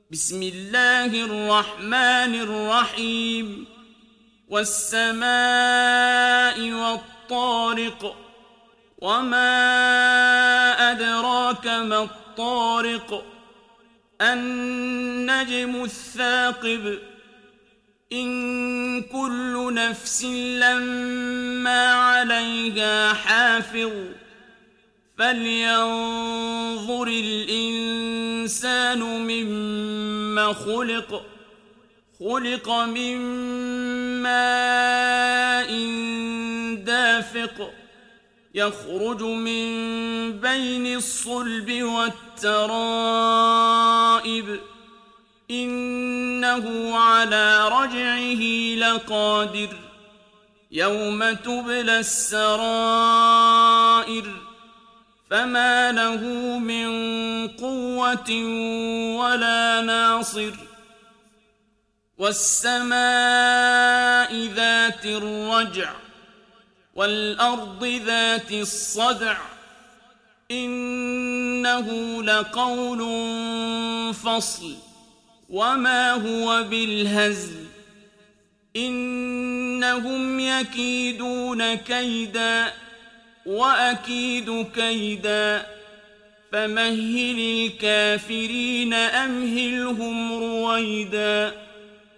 بسم الله الرحمن الرحيم والسماء والطارق وما أدراك ما الطارق النجم الثاقب إن كل نفس لما عليها حافظ فلينظر الإنسان مما خلق من ماء دافق يخرج من بين الصلب والترائب إنه على رجعه لقادر يوم تبلى السرائر فما له من قوة ولا ناصر والسماء ذات الرجع والأرض ذات الصدع إنه لقول فصل وما هو بالهزل إنهم يكيدون كيدا وأكيد كيدا فمهل الكافرين أمهلهم رويدا